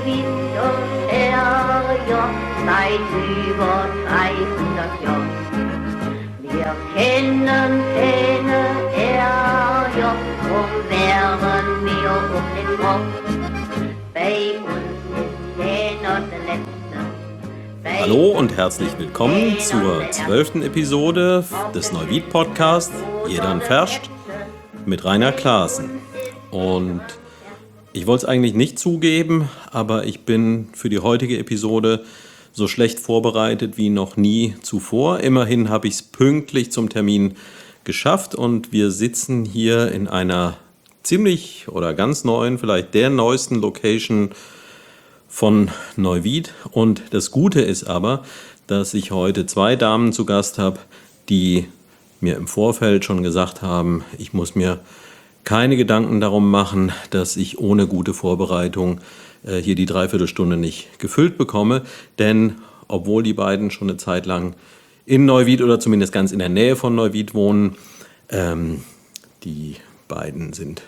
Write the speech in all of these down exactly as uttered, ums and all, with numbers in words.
hin und her, ja, seit über dreihundert Jahren. Wir kennen keine er, ja, drum wären wir um den Rock. Bei uns ist keiner der Letzte. Hallo und herzlich willkommen zur zwölften Episode des Neuwied-Podcasts Jedern Ferscht mit Rainer Klaassen. Und ich wollte es eigentlich nicht zugeben, aber ich bin für die heutige Episode so schlecht vorbereitet wie noch nie zuvor. Immerhin habe ich es pünktlich zum Termin geschafft und wir sitzen hier in einer ziemlich oder ganz neuen, vielleicht der neuesten Location von Neuwied. Und das Gute ist aber, dass ich heute zwei Damen zu Gast habe, die mir im Vorfeld schon gesagt haben, ich muss mir keine Gedanken darum machen, dass ich ohne gute Vorbereitung äh, hier die Dreiviertelstunde nicht gefüllt bekomme. Denn obwohl die beiden schon eine Zeit lang in Neuwied oder zumindest ganz in der Nähe von Neuwied wohnen, ähm, die beiden sind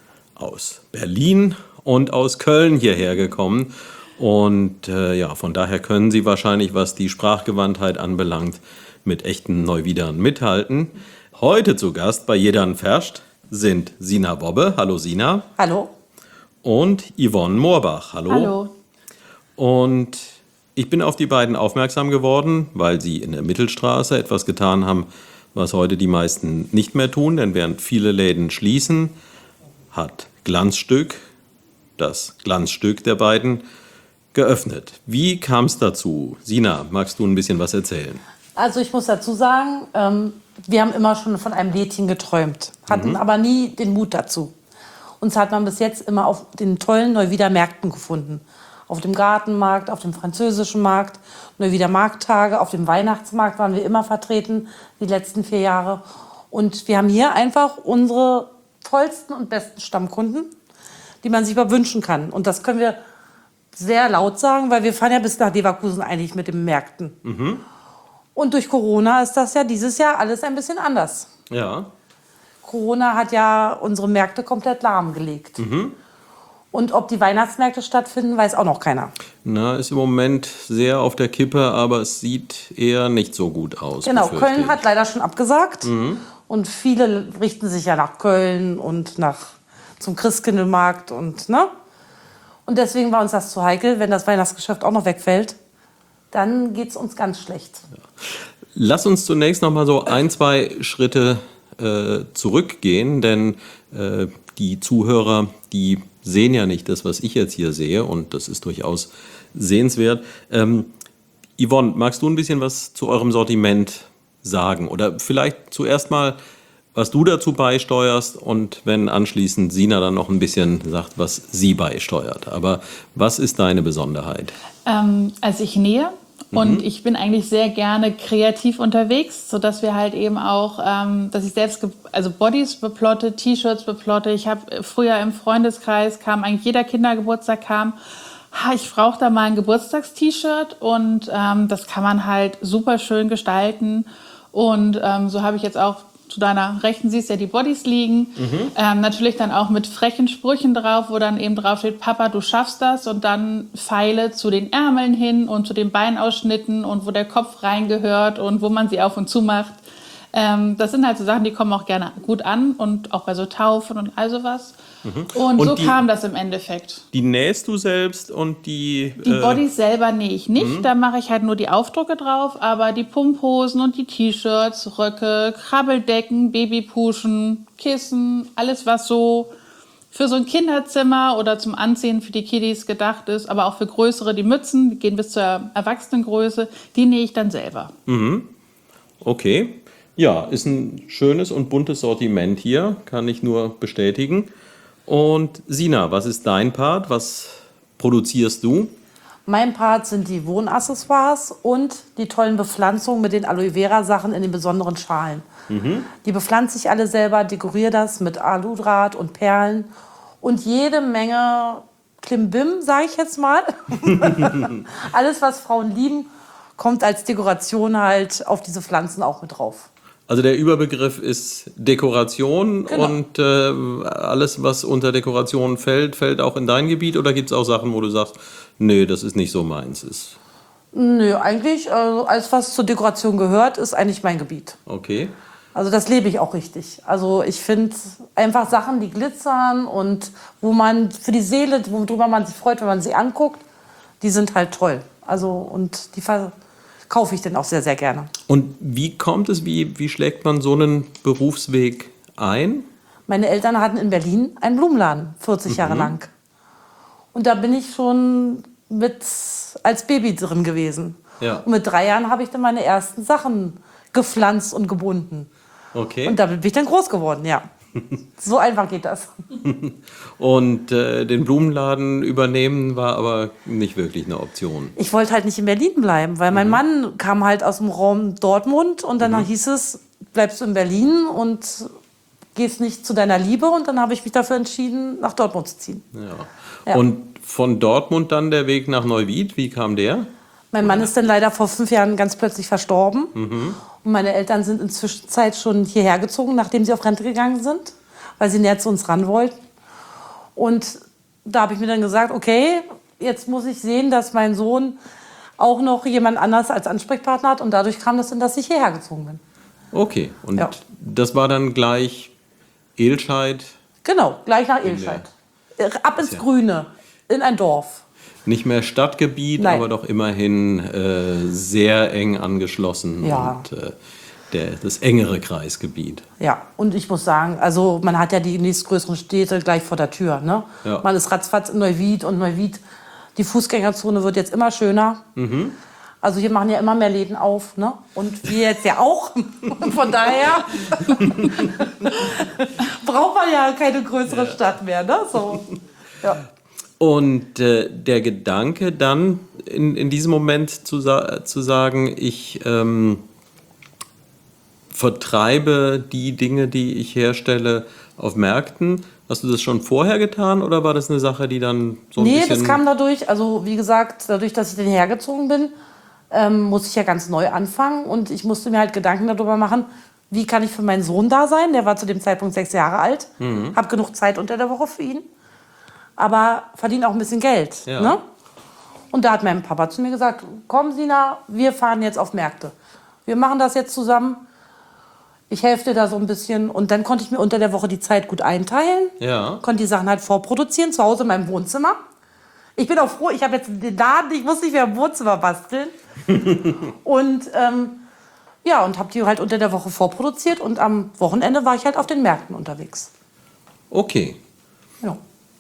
aus Berlin und aus Köln hierher gekommen. Und äh, ja, von daher können sie wahrscheinlich, was die Sprachgewandtheit anbelangt, mit echten Neuwiedern mithalten. Heute zu Gast bei Jedern Ferscht sind Sina Wobbe. Hallo Sina. Hallo. Und Yvonne Moorbach. Hallo. Hallo. Und ich bin auf die beiden aufmerksam geworden, weil sie in der Mittelstraße etwas getan haben, was heute die meisten nicht mehr tun. Denn während viele Läden schließen, hat Glanzstück, das Glanzstück der beiden, geöffnet. Wie kam es dazu? Sina, magst du ein bisschen was erzählen? Also ich muss dazu sagen, ähm, wir haben immer schon von einem Lädchen geträumt, hatten mhm. aber nie den Mut dazu. Uns hat man bis jetzt immer auf den tollen Neuwieder Märkten gefunden. Auf dem Gartenmarkt, auf dem französischen Markt, Neuwieder Markttage, auf dem Weihnachtsmarkt waren wir immer vertreten, die letzten vier Jahre. Und wir haben hier einfach unsere tollsten und besten Stammkunden, die man sich überwünschen kann. Und das können wir sehr laut sagen, weil wir fahren ja bis nach Leverkusen eigentlich mit den Märkten. Mhm. Und durch Corona ist das ja dieses Jahr alles ein bisschen anders. Ja. Corona hat ja unsere Märkte komplett lahmgelegt. Mhm. Und ob die Weihnachtsmärkte stattfinden, weiß auch noch keiner. Na, ist im Moment sehr auf der Kippe, aber es sieht eher nicht so gut aus. Genau, Köln hat leider schon abgesagt. Mhm. Und viele richten sich ja nach Köln und nach, zum Christkindlmarkt. Und, ne? Und deswegen war uns das zu heikel, wenn das Weihnachtsgeschäft auch noch wegfällt. Dann geht es uns ganz schlecht. Ja. Lass uns zunächst noch mal so ein, zwei Schritte äh, zurückgehen, denn äh, die Zuhörer, die sehen ja nicht das, was ich jetzt hier sehe, und das ist durchaus sehenswert. Ähm, Yvonne, magst du ein bisschen was zu eurem Sortiment sagen? Oder vielleicht zuerst mal, was du dazu beisteuerst, und wenn anschließend Sina dann noch ein bisschen sagt, was sie beisteuert. Aber was ist deine Besonderheit? Ähm, also ich nähe. Und ich bin eigentlich sehr gerne kreativ unterwegs, sodass wir halt eben auch, ähm, dass ich selbst, ge- also Bodies beplotte, T-Shirts beplotte. Ich habe früher im Freundeskreis, kam eigentlich jeder Kindergeburtstag, kam, ha, ich brauche da mal ein Geburtstagst-T-Shirt, und ähm, das kann man halt super schön gestalten. Und ähm, so habe ich jetzt auch, zu deiner Rechten siehst du ja die Bodies liegen. Mhm. Ähm, natürlich dann auch mit frechen Sprüchen drauf, wo dann eben drauf steht, Papa, du schaffst das. Und dann Pfeile zu den Ärmeln hin und zu den Beinausschnitten und wo der Kopf reingehört und wo man sie auf und zu macht. Ähm, das sind halt so Sachen, die kommen auch gerne gut an, und auch bei so Taufen und all sowas. Mhm. Und, und so die, kam das im Endeffekt. Die nähst du selbst und die... Die äh Bodies selber nähe ich nicht, mhm. da mache ich halt nur die Aufdrucke drauf, aber die Pumphosen und die T-Shirts, Röcke, Krabbeldecken, Babypuschen, Kissen, alles was so für so ein Kinderzimmer oder zum Anziehen für die Kiddies gedacht ist, aber auch für größere, die Mützen, die gehen bis zur Erwachsenengröße, die nähe ich dann selber. Mhm. Okay. Ja, ist ein schönes und buntes Sortiment hier, kann ich nur bestätigen. Und Sina, was ist dein Part? Was produzierst du? Mein Part sind die Wohnaccessoires und die tollen Bepflanzungen mit den Aloe Vera Sachen in den besonderen Schalen. Mhm. Die bepflanze ich alle selber, dekoriere das mit Aludraht und Perlen und jede Menge Klimbim, sage ich jetzt mal. Alles, was Frauen lieben, kommt als Dekoration halt auf diese Pflanzen auch mit drauf. Also der Überbegriff ist Dekoration Genau. und äh, alles, was unter Dekoration fällt, fällt auch in dein Gebiet oder gibt es auch Sachen, wo du sagst, nee, das ist nicht so meins? Ist Nö, eigentlich, also alles, was zur Dekoration gehört, ist eigentlich mein Gebiet. okay. Also das lebe ich auch richtig. Also ich finde einfach Sachen, die glitzern und wo man für die Seele, worüber man sich freut, wenn man sie anguckt, die sind halt toll. Also und die verkaufe ich dann auch sehr, sehr gerne. Und wie kommt es, wie, wie schlägt man so einen Berufsweg ein? Meine Eltern hatten in Berlin einen Blumenladen, vierzig Jahre lang. Und da bin ich schon mit als Baby drin gewesen. Ja. Und mit drei Jahren habe ich dann meine ersten Sachen gepflanzt und gebunden. Okay. Und damit bin ich dann groß geworden, ja. So einfach geht das. Und äh, den Blumenladen übernehmen war aber nicht wirklich eine Option. Ich wollte halt nicht in Berlin bleiben, weil mein Mann kam halt aus dem Raum Dortmund und dann hieß es, bleibst du in Berlin und gehst nicht zu deiner Liebe. Und dann habe ich mich dafür entschieden, nach Dortmund zu ziehen. Ja. Ja. Und von Dortmund dann der Weg nach Neuwied, wie kam der? Mein Mann ist dann leider vor fünf Jahren ganz plötzlich verstorben. Und meine Eltern sind inzwischen Zeit schon hierher gezogen, nachdem sie auf Rente gegangen sind, weil sie näher zu uns ran wollten. Und da habe ich mir dann gesagt, okay, jetzt muss ich sehen, dass mein Sohn auch noch jemand anders als Ansprechpartner hat. Und dadurch kam das dann, dass ich hierher gezogen bin. Okay, und Ja. das war dann gleich Elscheid, Genau, gleich nach Elscheid. Ab ins Grüne, in ein Dorf. nicht mehr Stadtgebiet, Nein. aber doch immerhin äh, sehr eng angeschlossen Ja. und äh, der, das engere Kreisgebiet. Ja, und ich muss sagen, also man hat ja die nächstgrößeren Städte gleich vor der Tür. Ne? Ja. Man ist ratzfatz in Neuwied und Neuwied, die Fußgängerzone wird jetzt immer schöner. Also hier machen ja immer mehr Läden auf, ne? Und wir jetzt ja auch. Und von daher braucht man ja keine größere Stadt mehr, ne? So. Ja. Und äh, der Gedanke dann in, in diesem Moment zu, sa zu sagen, ich ähm, vertreibe die Dinge, die ich herstelle, auf Märkten. Hast du das schon vorher getan oder war das eine Sache, die dann so ein Nee, bisschen... das kam dadurch, also wie gesagt, dadurch, dass ich dann hergezogen bin, ähm, musste ich ja ganz neu anfangen und ich musste mir halt Gedanken darüber machen, wie kann ich für meinen Sohn da sein? Der war zu dem Zeitpunkt sechs Jahre alt, Mhm. habe genug Zeit unter der Woche für ihn, aber verdiene auch ein bisschen Geld. Ja. Ne? Und da hat mein Papa zu mir gesagt, komm Sina, wir fahren jetzt auf Märkte. Wir machen das jetzt zusammen. Ich helfe dir da so ein bisschen und dann konnte ich mir unter der Woche die Zeit gut einteilen. Ja. Konnte die Sachen halt vorproduzieren, zu Hause in meinem Wohnzimmer. Ich bin auch froh, ich habe jetzt den Laden, ich muss nicht mehr im Wohnzimmer basteln. und ähm, ja, und habe die halt unter der Woche vorproduziert und am Wochenende war ich halt auf den Märkten unterwegs. Okay. Ja.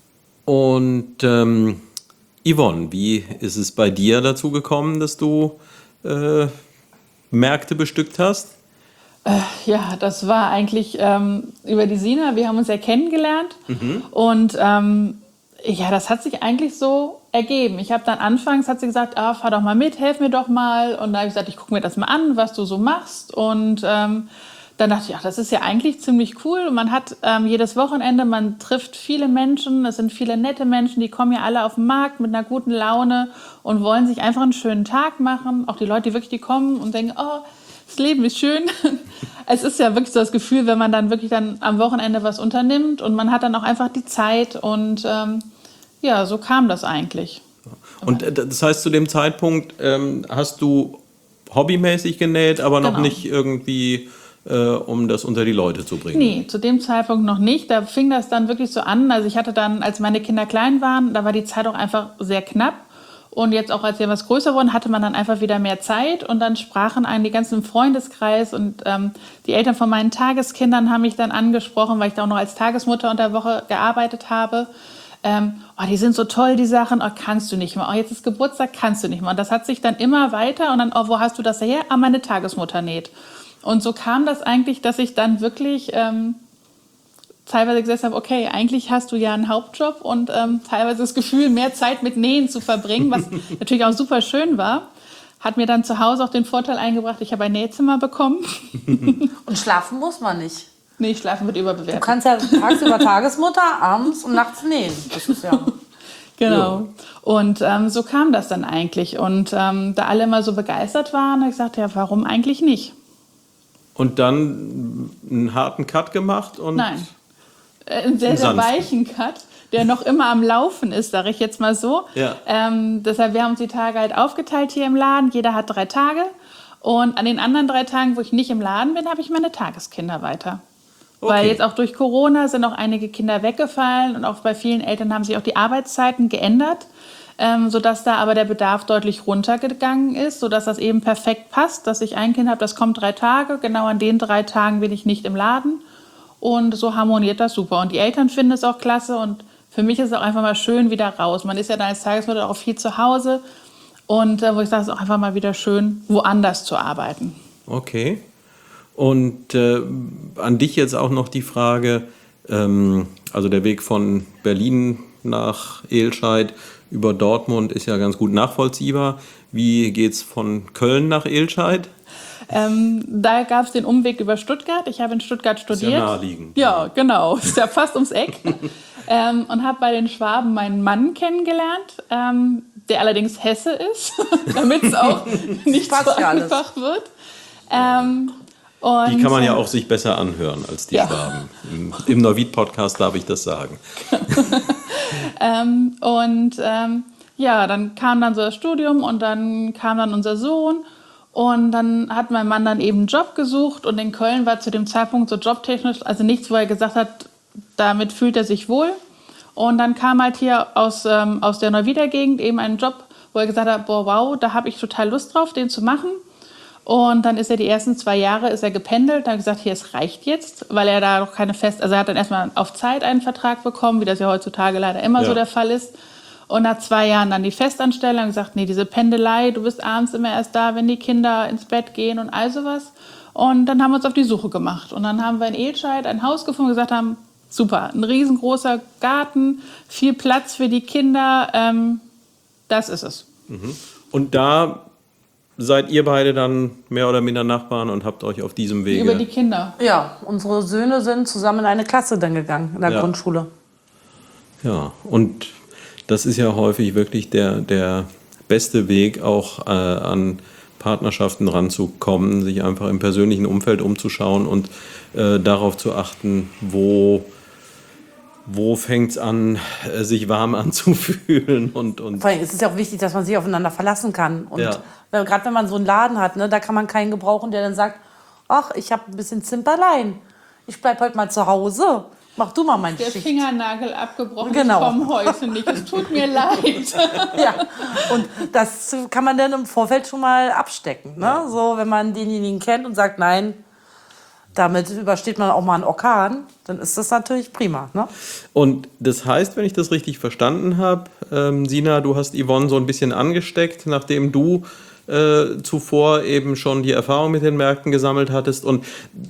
Und ähm, Yvonne, wie ist es bei dir dazu gekommen, dass du äh, Märkte bestückt hast? Ja, das war eigentlich ähm, über die Sina. Wir haben uns ja kennengelernt. Und ähm, ja, das hat sich eigentlich so ergeben. Ich habe dann anfangs, hat sie gesagt, ah, fahr doch mal mit, helf mir doch mal. Und da habe ich gesagt, ich gucke mir das mal an, was du so machst. Und ähm, dann dachte ich, ach, das ist ja eigentlich ziemlich cool. Und man hat ähm, jedes Wochenende, man trifft viele Menschen. Es sind viele nette Menschen, die kommen ja alle auf den Markt mit einer guten Laune und wollen sich einfach einen schönen Tag machen. Auch die Leute, die wirklich die kommen und denken, oh, das Leben ist schön. Es ist ja wirklich so das Gefühl, wenn man dann wirklich dann am Wochenende was unternimmt und man hat dann auch einfach die Zeit und ähm, ja, so kam das eigentlich. Und äh, das heißt, zu dem Zeitpunkt ähm, hast du hobbymäßig genäht, aber noch Genau. nicht irgendwie, äh, um das unter die Leute zu bringen? Nee, zu dem Zeitpunkt noch nicht. Da fing das dann wirklich so an. Also ich hatte dann, als meine Kinder klein waren, da war die Zeit auch einfach sehr knapp. Und jetzt auch, als wir etwas größer wurden, hatte man dann einfach wieder mehr Zeit. Und dann sprachen einen die ganzen im Freundeskreis. Und ähm, die Eltern von meinen Tageskindern haben mich dann angesprochen, weil ich da auch noch als Tagesmutter unter der Woche gearbeitet habe. Ähm, oh, die sind so toll, die Sachen. Oh, kannst du nicht mehr. Oh, jetzt ist Geburtstag, kannst du nicht mehr. Und das hat sich dann immer weiter. Und dann, oh, wo hast du das her? Ah, meine Tagesmutter näht. Und so kam das eigentlich, dass ich dann wirklich... Ähm, teilweise gesagt habe, okay, eigentlich hast du ja einen Hauptjob und ähm, teilweise das Gefühl, mehr Zeit mit Nähen zu verbringen, was natürlich auch super schön war, hat mir dann zu Hause auch den Vorteil eingebracht, ich habe ein Nähzimmer bekommen. Und schlafen muss man nicht. Nee, schlafen wird Du überbewertet. kannst ja tagsüber Tagesmutter, abends und nachts nähen. Das ist ja... Genau. Und ähm, so kam das dann eigentlich. Und ähm, da alle immer so begeistert waren, habe ich gesagt, ja, warum eigentlich nicht? Und dann einen harten Cut gemacht? Und Nein, einen sehr, sehr weichen Cut, der noch immer am Laufen ist, sage ich jetzt mal so. Ja. Ähm, deshalb, wir haben uns die Tage halt aufgeteilt hier im Laden. Jeder hat drei Tage. Und an den anderen drei Tagen, wo ich nicht im Laden bin, habe ich meine Tageskinder weiter. Okay. Weil jetzt auch durch Corona sind auch einige Kinder weggefallen und auch bei vielen Eltern haben sich auch die Arbeitszeiten geändert, ähm, sodass da aber der Bedarf deutlich runtergegangen ist, sodass das eben perfekt passt, dass ich ein Kind habe, das kommt drei Tage, genau an den drei Tagen bin ich nicht im Laden und so harmoniert das super. Und die Eltern finden es auch klasse und für mich ist es auch einfach mal schön wieder raus. Man ist ja dann als Tagesmutter auch viel zu Hause und äh, wo ich sage, es ist auch einfach mal wieder schön, woanders zu arbeiten. Okay. Und äh, an dich jetzt auch noch die Frage, ähm, also der Weg von Berlin nach Elscheid über Dortmund ist ja ganz gut nachvollziehbar. Wie geht's von Köln nach Elscheid? Ähm, da gab es den Umweg über Stuttgart. Ich habe in Stuttgart studiert. Ist ja naheliegend. Ja, genau. Ist ja fast ums Eck. ähm, und habe bei den Schwaben meinen Mann kennengelernt, ähm, der allerdings Hesse ist, damit es auch nicht so einfach wird. Ähm, Und, die kann man ja auch sich besser anhören als die ja. Schwaben. Im, im Neuwied-Podcast darf ich das sagen. ähm, und ähm, ja, dann kam dann so das Studium und dann kam dann unser Sohn und dann hat mein Mann dann eben einen Job gesucht und in Köln war zu dem Zeitpunkt so jobtechnisch, also nichts, wo er gesagt hat, damit fühlt er sich wohl. Und dann kam halt hier aus, ähm, aus der Neuwieder Gegend eben ein Job, wo er gesagt hat, boah, wow, da habe ich total Lust drauf, den zu machen. Und dann ist er die ersten zwei Jahre ist er gependelt, dann hat er gesagt, hier, es reicht jetzt, weil er da noch keine Fest, also er hat dann erstmal auf Zeit einen Vertrag bekommen, wie das ja heutzutage leider immer ja. so der Fall ist. Und nach zwei Jahren dann die Festanstellung, gesagt, nee, diese Pendelei, du bist abends immer erst da, wenn die Kinder ins Bett gehen und all sowas. Und dann haben wir uns auf die Suche gemacht. Und dann haben wir in Elscheid ein Haus gefunden und gesagt haben, super, ein riesengroßer Garten, viel Platz für die Kinder, ähm, das ist es. Mhm. Und da seid ihr beide dann mehr oder minder Nachbarn und habt euch auf diesem Wege... Über die Kinder. Ja, unsere Söhne sind zusammen in eine Klasse dann gegangen, in der ja. Grundschule. Ja, und das ist ja häufig wirklich der, der beste Weg, auch äh, an Partnerschaften ranzukommen, sich einfach im persönlichen Umfeld umzuschauen und äh, darauf zu achten, wo... Wo fängt es an, sich warm anzufühlen? Und, und Vor allem ist es ja auch wichtig, dass man sich aufeinander verlassen kann. Und ja. gerade wenn man so einen Laden hat, ne, da kann man keinen gebrauchen, der dann sagt, ach, ich habe ein bisschen Zimperlein. Ich bleib heute mal zu Hause. Mach du mal meine Der Schicht. Fingernagel abgebrochen, genau. Ich komme heute nicht. Es tut mir leid. Ja, und das kann man dann im Vorfeld schon mal abstecken. Ne? Ja. So, wenn man denjenigen kennt und sagt, nein, damit übersteht man auch mal einen Orkan, dann ist das natürlich prima. Ne? Und das heißt, wenn ich das richtig verstanden habe, ähm, Sina, du hast Yvonne so ein bisschen angesteckt, nachdem du äh, zuvor eben schon die Erfahrung mit den Märkten gesammelt hattest. Und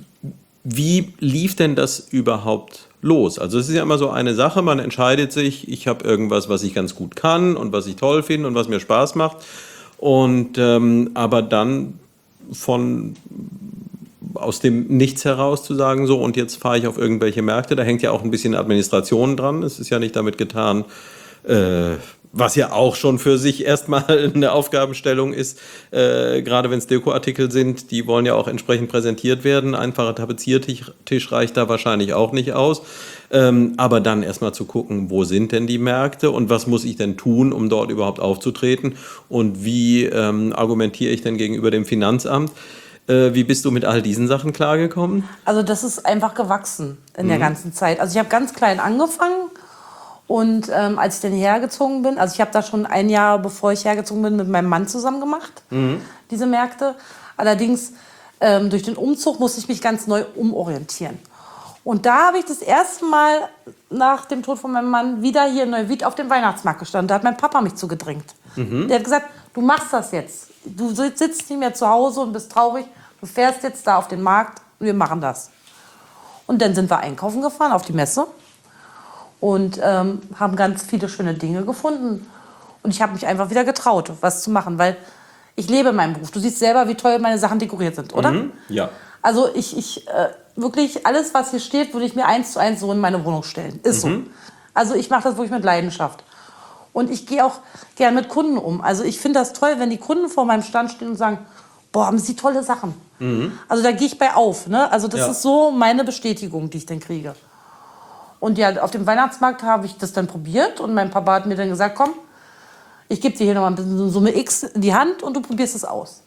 wie lief denn das überhaupt los? Also es ist ja immer so eine Sache, man entscheidet sich, ich habe irgendwas, was ich ganz gut kann und was ich toll finde und was mir Spaß macht. Und ähm, aber dann von... aus dem Nichts heraus zu sagen, so und jetzt fahre ich auf irgendwelche Märkte, da hängt ja auch ein bisschen Administration dran, es ist ja nicht damit getan, äh, was ja auch schon für sich erstmal eine Aufgabenstellung ist, äh, gerade wenn es Dekoartikel sind, die wollen ja auch entsprechend präsentiert werden, einfacher Tapeziertisch reicht da wahrscheinlich auch nicht aus, ähm, aber dann erstmal zu gucken, wo sind denn die Märkte und was muss ich denn tun, um dort überhaupt aufzutreten und wie ähm, argumentiere ich denn gegenüber dem Finanzamt. Wie bist du mit all diesen Sachen klargekommen? Also das ist einfach gewachsen in mhm. der ganzen Zeit. Also ich habe ganz klein angefangen und ähm, als ich dann hergezogen bin, also ich habe da schon ein Jahr, bevor ich hergezogen bin, mit meinem Mann zusammen gemacht, mhm. diese Märkte. Allerdings ähm, durch den Umzug musste ich mich ganz neu umorientieren. Und da habe ich das erste Mal nach dem Tod von meinem Mann wieder hier in Neuwied auf dem Weihnachtsmarkt gestanden. Da hat mein Papa mich zugedrängt. Mhm. Der hat gesagt, du machst das jetzt. Du sitzt nicht mehr zu Hause und bist traurig. Du fährst jetzt da auf den Markt und wir machen das. Und dann sind wir einkaufen gefahren auf die Messe und ähm, haben ganz viele schöne Dinge gefunden. Und ich habe mich einfach wieder getraut, was zu machen, weil ich lebe meinen Beruf. Du siehst selber, wie toll meine Sachen dekoriert sind, oder? Mhm. Ja. Also ich, ich äh, wirklich, alles, was hier steht, würde ich mir eins zu eins so in meine Wohnung stellen. Ist Mhm. so. Also ich mache das wirklich mit Leidenschaft. Und ich gehe auch gern mit Kunden um. Also ich finde das toll, wenn die Kunden vor meinem Stand stehen und sagen, boah, haben sie tolle Sachen. Mhm. Also da gehe ich bei auf. Ne? Also das Ja. ist so meine Bestätigung, die ich dann kriege. Und ja, auf dem Weihnachtsmarkt habe ich das dann probiert und mein Papa hat mir dann gesagt, komm, ich gebe dir hier noch mal ein bisschen Summe X in die Hand und du probierst es aus.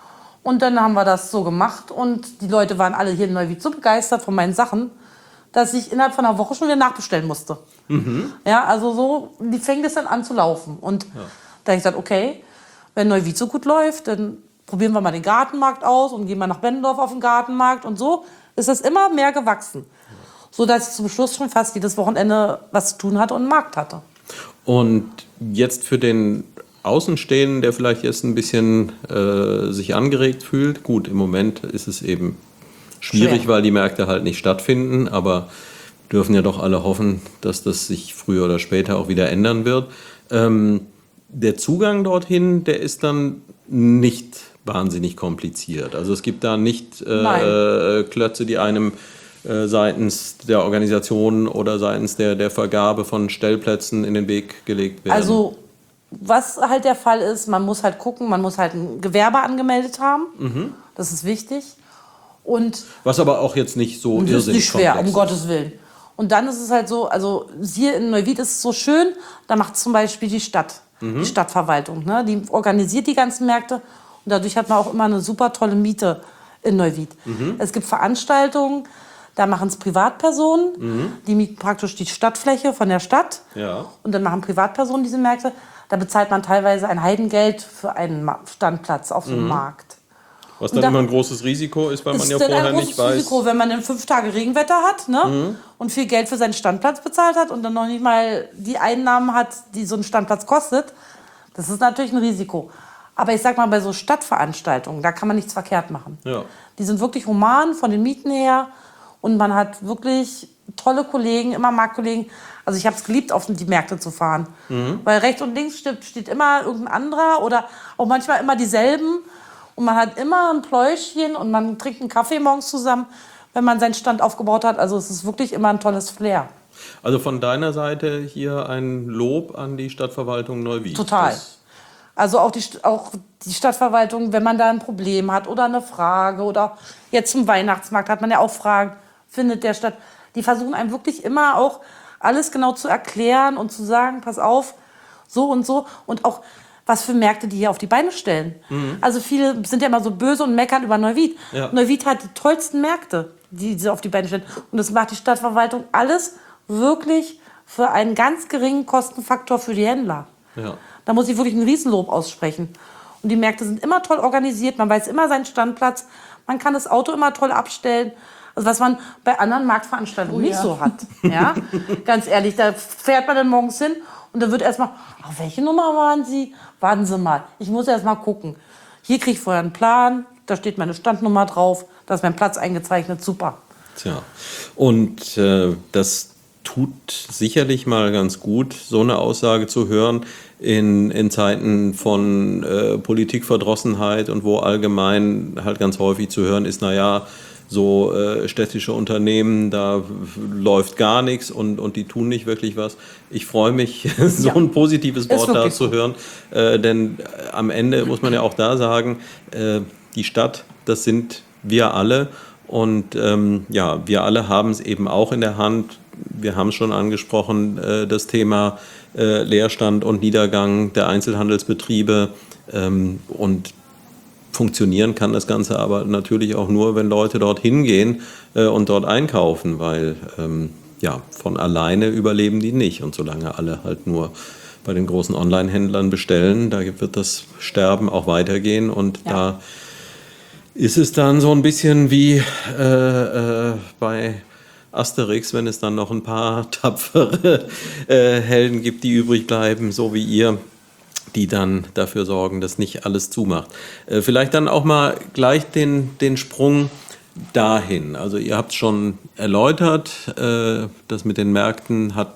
Und dann haben wir das so gemacht und die Leute waren alle hier in Neuwied so begeistert von meinen Sachen, dass ich innerhalb von einer Woche schon wieder nachbestellen musste. Mhm. Ja, also so, die fängt es dann an zu laufen. Und ja. da habe ich gesagt, okay, wenn Neuwied so gut läuft, dann probieren wir mal den Gartenmarkt aus und gehen mal nach Bendorf auf den Gartenmarkt. Und so ist das immer mehr gewachsen. So dass ich zum Schluss schon fast jedes Wochenende was zu tun hatte und einen Markt hatte. Und jetzt für den Außenstehenden, der vielleicht jetzt ein bisschen äh, sich angeregt fühlt, gut, im Moment ist es eben schwierig, Schwer. weil die Märkte halt nicht stattfinden, aber dürfen ja doch alle hoffen, dass das sich früher oder später auch wieder ändern wird. Ähm, der Zugang dorthin, der ist dann nicht wahnsinnig kompliziert. Also es gibt da nicht äh, Klötze, die einem äh, seitens der Organisation oder seitens der, der Vergabe von Stellplätzen in den Weg gelegt werden. Also was halt der Fall ist, man muss halt gucken, man muss halt ein Gewerbe angemeldet haben. Mhm. Das ist wichtig. Und was aber auch jetzt nicht so irrsinnig ist nicht schwer, komplex um Gottes Willen. Und dann ist es halt so, also hier in Neuwied ist es so schön, da macht zum Beispiel die Stadt, mhm. die Stadtverwaltung. Ne? Die organisiert die ganzen Märkte und dadurch hat man auch immer eine super tolle Miete in Neuwied. Mhm. Es gibt Veranstaltungen, da machen es Privatpersonen, mhm. die mieten praktisch die Stadtfläche von der Stadt. Ja. Und dann machen Privatpersonen diese Märkte. Da bezahlt man teilweise ein Heidengeld für einen Standplatz auf so einem mhm. Markt. Was dann da immer ein großes Risiko ist, weil man ja vorher nicht weiß. Ist ein Risiko, wenn man dann fünf Tage Regenwetter hat, ne? Mhm. und viel Geld für seinen Standplatz bezahlt hat und dann noch nicht mal die Einnahmen hat, die so ein Standplatz kostet. Das ist natürlich ein Risiko. Aber ich sag mal, bei so Stadtveranstaltungen, da kann man nichts verkehrt machen. Ja. Die sind wirklich human von den Mieten her und man hat wirklich tolle Kollegen, immer Marktkollegen. Also ich habe es geliebt, auf die Märkte zu fahren. Mhm. Weil rechts und links steht, steht immer irgendein anderer oder auch manchmal immer dieselben. Und man hat immer ein Pläuschchen und man trinkt einen Kaffee morgens zusammen, wenn man seinen Stand aufgebaut hat. Also es ist wirklich immer ein tolles Flair. Also von deiner Seite hier ein Lob an die Stadtverwaltung Neuwied. Total. Das also auch die, auch die Stadtverwaltung, wenn man da ein Problem hat oder eine Frage oder jetzt zum Weihnachtsmarkt hat man ja auch Fragen, findet der statt. Die versuchen einem wirklich immer auch alles genau zu erklären und zu sagen, pass auf, so und so. Und auch was für Märkte die hier auf die Beine stellen. Mhm. Also viele sind ja immer so böse und meckern über Neuwied. Ja. Neuwied hat die tollsten Märkte, die sie auf die Beine stellen. Und das macht die Stadtverwaltung alles wirklich für einen ganz geringen Kostenfaktor für die Händler. Ja. Da muss ich wirklich ein Riesenlob aussprechen. Und die Märkte sind immer toll organisiert, man weiß immer seinen Standplatz, man kann das Auto immer toll abstellen. Also was man bei anderen Marktveranstaltungen oh, nicht ja. so hat. Ja? Ganz ehrlich, da fährt man dann morgens hin und da wird erstmal, ach, welche Nummer waren Sie? Warten Sie mal, ich muss erst mal gucken. Hier kriege ich vorher einen Plan, da steht meine Standnummer drauf, da ist mein Platz eingezeichnet, super. Tja, und äh, das tut sicherlich mal ganz gut, so eine Aussage zu hören in, in Zeiten von äh, Politikverdrossenheit und wo allgemein halt ganz häufig zu hören ist, naja, so äh, städtische Unternehmen, da läuft gar nichts und, und die tun nicht wirklich was. Ich freue mich, so ja. ein positives Wort da zu hören, äh, denn am Ende muss man ja auch da sagen, äh, die Stadt, das sind wir alle und ähm, ja, wir alle haben es eben auch in der Hand. Wir haben es schon angesprochen, äh, das Thema äh, Leerstand und Niedergang der Einzelhandelsbetriebe ähm, und funktionieren kann das Ganze aber natürlich auch nur, wenn Leute dorthin gehen äh, und dort einkaufen, weil ähm, ja, von alleine überleben die nicht. Und solange alle halt nur bei den großen Online-Händlern bestellen, da wird das Sterben auch weitergehen. Und ja. da ist es dann so ein bisschen wie äh, äh, bei Asterix, wenn es dann noch ein paar tapfere äh, Helden gibt, die übrig bleiben, so wie ihr, die dann dafür sorgen, dass nicht alles zumacht. Äh, vielleicht dann auch mal gleich den, den Sprung dahin. Also ihr habt es schon erläutert, äh, das mit den Märkten hat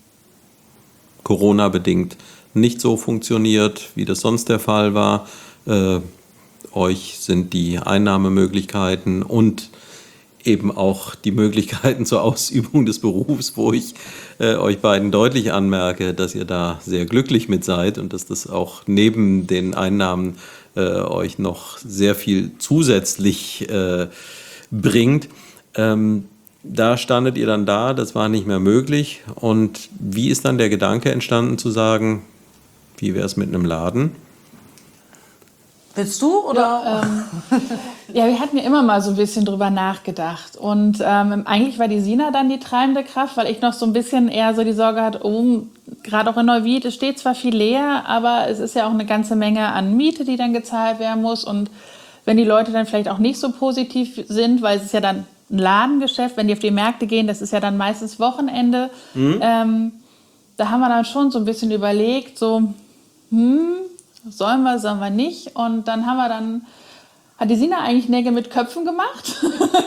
Corona-bedingt nicht so funktioniert, wie das sonst der Fall war. Äh, euch sind die Einnahmemöglichkeiten und eben auch die Möglichkeiten zur Ausübung des Berufs, wo ich äh, euch beiden deutlich anmerke, dass ihr da sehr glücklich mit seid und dass das auch neben den Einnahmen äh, euch noch sehr viel zusätzlich äh, bringt. Ähm, da standet ihr dann da, das war nicht mehr möglich. Und wie ist dann der Gedanke entstanden zu sagen, wie wäre es mit einem Laden? Willst du oder? Ja, ähm, ja, wir hatten ja immer mal so ein bisschen drüber nachgedacht. Und ähm, eigentlich war die Sina dann die treibende Kraft, weil ich noch so ein bisschen eher so die Sorge hatte, oh, gerade auch in Neuwied, es steht zwar viel leer, aber es ist ja auch eine ganze Menge an Miete, die dann gezahlt werden muss. Und wenn die Leute dann vielleicht auch nicht so positiv sind, weil es ist ja dann ein Ladengeschäft, wenn die auf die Märkte gehen, das ist ja dann meistens Wochenende. Mhm. Ähm, da haben wir dann schon so ein bisschen überlegt, so, hm, sollen wir, sollen wir nicht? Und dann haben wir dann, hat die Sina eigentlich Nägel mit Köpfen gemacht.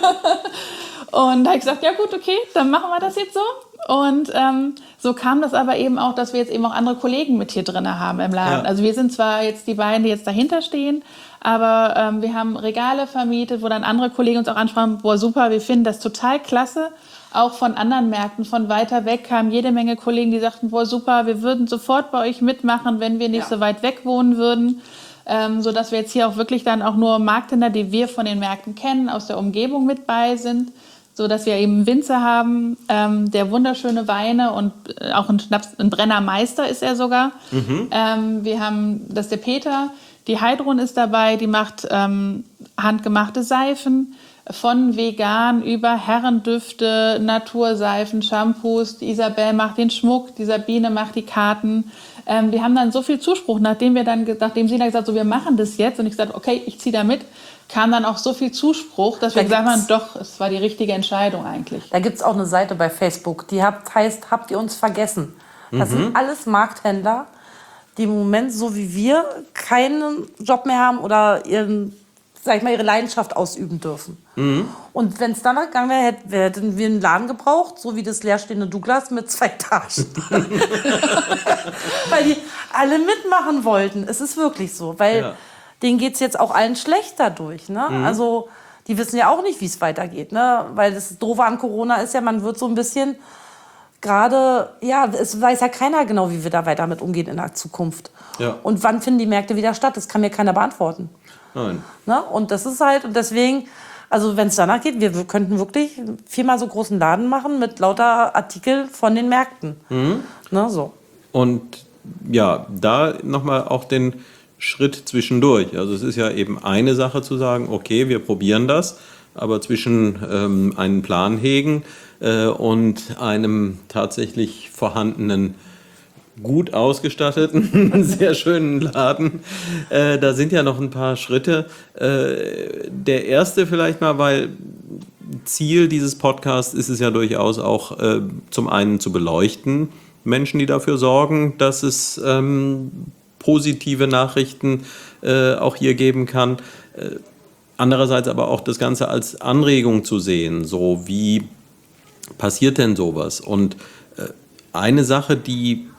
Und da habe ich gesagt, ja gut, okay, dann machen wir das jetzt so. Und ähm, so kam das aber eben auch, dass wir jetzt eben auch andere Kollegen mit hier drin haben im Laden. Ja. Also wir sind zwar jetzt die beiden, die jetzt dahinter stehen, aber ähm, wir haben Regale vermietet, wo dann andere Kollegen uns auch ansprachen, boah super, wir finden das total klasse. Auch von anderen Märkten, von weiter weg kamen jede Menge Kollegen, die sagten, boah super, wir würden sofort bei euch mitmachen, wenn wir nicht ja. so weit weg wohnen würden. Ähm, sodass wir jetzt hier auch wirklich dann auch nur Markthändler, die wir von den Märkten kennen, aus der Umgebung mit bei sind. Sodass wir eben einen Winzer haben, ähm, der wunderschöne Weine und äh, auch ein Schnaps, ein Brennermeister ist er sogar. Mhm. Ähm, wir haben, das ist der Peter, die Heidrun ist dabei, die macht ähm, handgemachte Seifen. Von vegan über Herrendüfte, Naturseifen, Shampoos. Die Isabel macht den Schmuck, die Sabine macht die Karten. Ähm, wir haben dann so viel Zuspruch, nachdem wir dann, nachdem sie dann gesagt hat, so wir machen das jetzt und ich gesagt, okay, ich ziehe da mit, kam dann auch so viel Zuspruch, dass wir da gesagt haben, doch, es war die richtige Entscheidung eigentlich. Da gibt es auch eine Seite bei Facebook, die habt, heißt, habt ihr uns vergessen? Das mhm. sind alles Markthändler, die im Moment, so wie wir, keinen Job mehr haben oder ihren sag ich mal, ihre Leidenschaft ausüben dürfen. Mhm. Und wenn es danach gegangen wäre, hätten, hätten wir einen Laden gebraucht, so wie das leerstehende Douglas mit zwei Etagen. Weil die alle mitmachen wollten. Es ist wirklich so. Weil ja. denen geht es jetzt auch allen schlecht dadurch. Ne? Mhm. Also die wissen ja auch nicht, wie es weitergeht. Ne? Weil das Doofe an Corona ist ja, man wird so ein bisschen gerade, ja, es weiß ja keiner genau, wie wir da weiter mit umgehen in der Zukunft. Ja. Und wann finden die Märkte wieder statt? Das kann mir keiner beantworten. Nein. Ne? Und das ist halt, und deswegen, also wenn es danach geht, wir könnten wirklich viermal so großen Laden machen mit lauter Artikel von den Märkten. Mhm. Ne, so. Und ja, da nochmal auch den Schritt zwischendurch. Also es ist ja eben eine Sache zu sagen, okay, wir probieren das, aber zwischen ähm, einen Plan hegen äh, und einem tatsächlich vorhandenen gut ausgestatteten, sehr schönen Laden. Äh, da sind ja noch ein paar Schritte. Äh, der erste vielleicht mal, weil Ziel dieses Podcasts ist es ja durchaus auch äh, zum einen zu beleuchten, Menschen, die dafür sorgen, dass es ähm, positive Nachrichten äh, auch hier geben kann. Äh, andererseits aber auch das Ganze als Anregung zu sehen, so wie passiert denn sowas? Und äh, eine Sache, die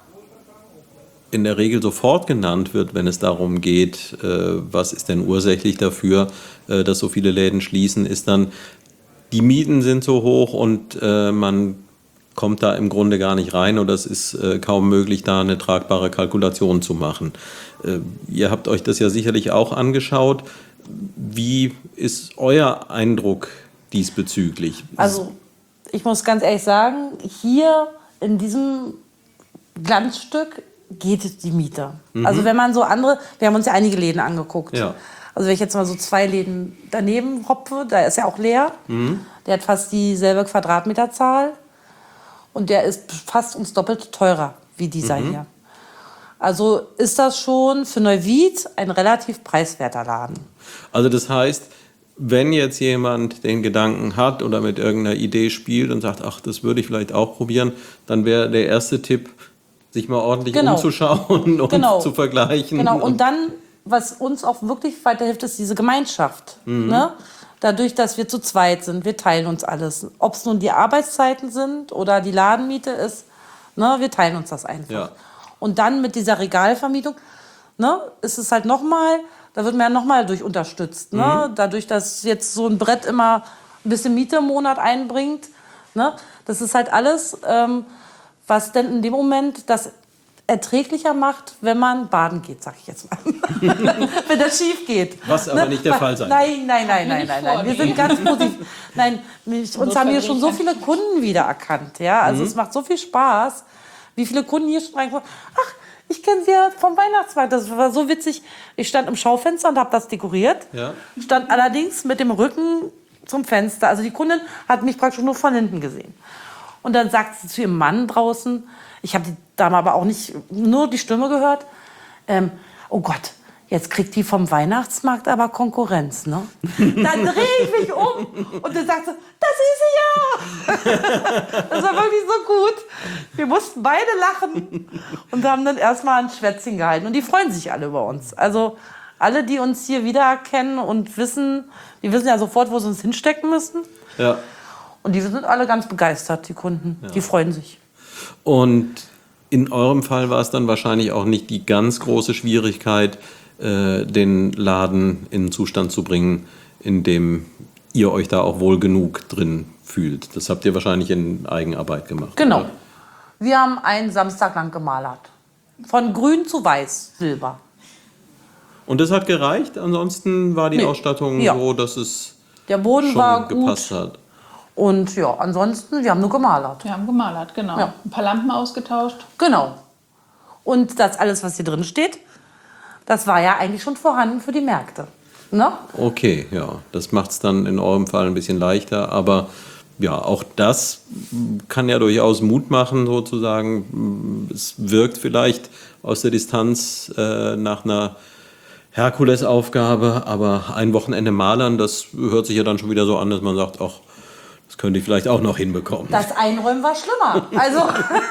in der Regel sofort genannt wird, wenn es darum geht, äh, was ist denn ursächlich dafür, äh, dass so viele Läden schließen, ist dann, die Mieten sind so hoch und äh, man kommt da im Grunde gar nicht rein oder es ist äh, kaum möglich, da eine tragbare Kalkulation zu machen. Äh, ihr habt euch das ja sicherlich auch angeschaut. Wie ist euer Eindruck diesbezüglich? Also ich muss ganz ehrlich sagen, hier in diesem Glanzstück geht die Miete. Mhm. Also wenn man so andere, wir haben uns ja einige Läden angeguckt. Ja. Also wenn ich jetzt mal so zwei Läden daneben hopfe, da ist ja auch leer. Mhm. Der hat fast dieselbe Quadratmeterzahl und der ist fast ums Doppelte teurer wie dieser mhm. hier. Also ist das schon für Neuwied ein relativ preiswerter Laden. Also das heißt, wenn jetzt jemand den Gedanken hat oder mit irgendeiner Idee spielt und sagt, ach, das würde ich vielleicht auch probieren, dann wäre der erste Tipp, sich mal ordentlich genau. umzuschauen und genau. zu vergleichen. Genau, und dann, was uns auch wirklich weiterhilft, ist diese Gemeinschaft. Mhm. Ne? Dadurch, dass wir zu zweit sind, wir teilen uns alles. Ob es nun die Arbeitszeiten sind oder die Ladenmiete ist, ne? Wir teilen uns das einfach. Ja. Und dann mit dieser Regalvermietung, ne? Ist es halt nochmal, da wird man ja nochmal durch unterstützt. Ne? Mhm. Dadurch, dass jetzt so ein Brett immer ein bisschen Miete im Monat einbringt. Ne? Das ist halt alles, ähm, was denn in dem Moment das erträglicher macht, wenn man baden geht, sag ich jetzt mal. Wenn das schief geht. Was aber nicht der Fall sein wird. Nein, nein, nein, nein, nein, nein. Wir sind ganz positiv. Nein, mich, uns haben hier schon so viele Kunden wiedererkannt. Ja? Also es macht so viel Spaß, wie viele Kunden hier sprechen. Ach, ich kenne sie ja vom Weihnachtsmarkt. Das war so witzig. Ich stand im Schaufenster und habe das dekoriert. Ja. Stand allerdings mit dem Rücken zum Fenster. Also die Kundin hat mich praktisch nur von hinten gesehen. Und dann sagt sie zu ihrem Mann draußen, ich habe die Dame aber auch nicht, nur die Stimme gehört, ähm, oh Gott, jetzt kriegt die vom Weihnachtsmarkt aber Konkurrenz, ne? Dann drehe ich mich um und dann sagt sie, das ist sie ja! Das war wirklich so gut. Wir mussten beide lachen und haben dann erstmal ein Schwätzchen gehalten. Und die freuen sich alle über uns. Also alle, die uns hier wiedererkennen und wissen, die wissen ja sofort, wo sie uns hinstecken müssen. Ja. Und die sind alle ganz begeistert, die Kunden. Ja. Die freuen sich. Und in eurem Fall war es dann wahrscheinlich auch nicht die ganz große Schwierigkeit, äh, den Laden in einen Zustand zu bringen, in dem ihr euch da auch wohl genug drin fühlt. Das habt ihr wahrscheinlich in Eigenarbeit gemacht. Genau. Oder? Wir haben einen Samstag lang gemalert. Von grün zu weiß, silber. Und das hat gereicht? Ansonsten war die Nee. Ausstattung Ja. so, dass es Der Boden schon war gut. gepasst hat? Und ja, ansonsten, wir haben nur gemalert. Wir haben gemalert, genau. Ja. Ein paar Lampen ausgetauscht. Genau. Und das alles, was hier drin steht, das war ja eigentlich schon vorhanden für die Märkte. Ne? Okay, ja, das macht es dann in eurem Fall ein bisschen leichter, aber ja, auch das kann ja durchaus Mut machen, sozusagen. Es wirkt vielleicht aus der Distanz äh, nach einer Herkulesaufgabe, aber ein Wochenende malern, das hört sich ja dann schon wieder so an, dass man sagt, ach, das könnte ich vielleicht auch noch hinbekommen. Das Einräumen war schlimmer. Also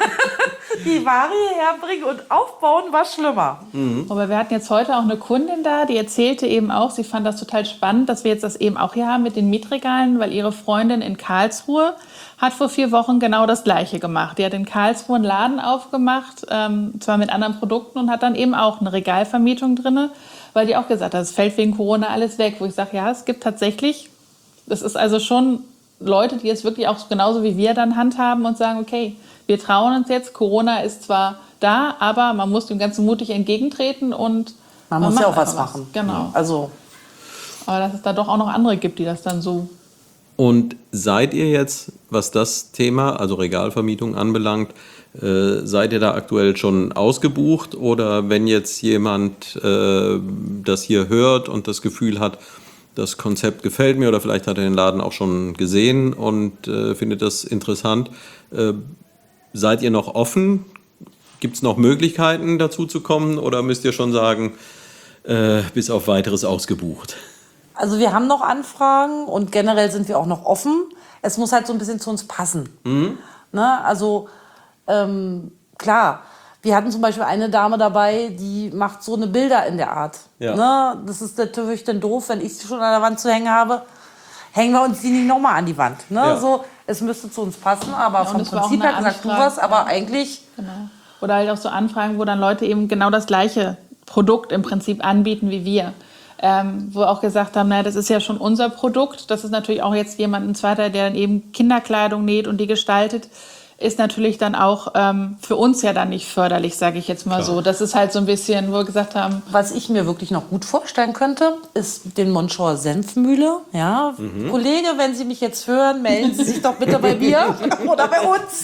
die Ware herbringen und aufbauen war schlimmer. Aber wir hatten jetzt heute auch eine Kundin da, die erzählte eben auch, sie fand das total spannend, dass wir jetzt das eben auch hier haben mit den Mietregalen, weil ihre Freundin in Karlsruhe hat vor vier Wochen genau das Gleiche gemacht. Die hat in Karlsruhe einen Laden aufgemacht, ähm, zwar mit anderen Produkten und hat dann eben auch eine Regalvermietung drin, weil die auch gesagt hat, es fällt wegen Corona alles weg. Wo ich sage, ja, es gibt tatsächlich, das ist also schon Leute, die es wirklich auch genauso wie wir dann handhaben und sagen, okay, wir trauen uns jetzt, Corona ist zwar da, aber man muss dem Ganzen mutig entgegentreten und Man, muss macht ja auch was einfach machen. Genau. Also Aber dass es da doch auch noch andere gibt, die das dann so... Und seid ihr jetzt, was das Thema, also Regalvermietung anbelangt, äh, seid ihr da aktuell schon ausgebucht? Oder wenn jetzt jemand äh, das hier hört und das Gefühl hat, das Konzept gefällt mir oder vielleicht hat er den Laden auch schon gesehen und äh, findet das interessant, äh, seid ihr noch offen? Gibt es noch Möglichkeiten dazu zu kommen oder müsst ihr schon sagen, äh, bis auf weiteres ausgebucht? Also wir haben noch Anfragen und generell sind wir auch noch offen. Es muss halt so ein bisschen zu uns passen. Mhm. Ne? Also ähm, klar, wir hatten zum Beispiel eine Dame dabei, die macht so eine Bilder in der Art. Ja. Ne? Das ist natürlich dann doof, wenn ich sie schon an der Wand zu hängen habe. Hängen wir uns die nicht nochmal an die Wand. Ne? Ja. So, es müsste zu uns passen, aber und vom es war auch Prinzip eine her gesagt du Anfrage, was, aber ja. eigentlich... Genau. Oder halt auch so Anfragen, wo dann Leute eben genau das gleiche Produkt im Prinzip anbieten wie wir. Ähm, wo auch gesagt haben, naja, das ist ja schon unser Produkt. Das ist natürlich auch jetzt jemand, ein zweiter, der dann eben Kinderkleidung näht und die gestaltet, ist natürlich dann auch ähm, für uns ja dann nicht förderlich, sage ich jetzt mal Klar. so. Das ist halt so ein bisschen, wo wir gesagt haben, Was ich mir wirklich noch gut vorstellen könnte, ist den Monschauer Senfmühle. Ja, Kollege, wenn Sie mich jetzt hören, melden Sie sich doch bitte bei mir oder bei uns.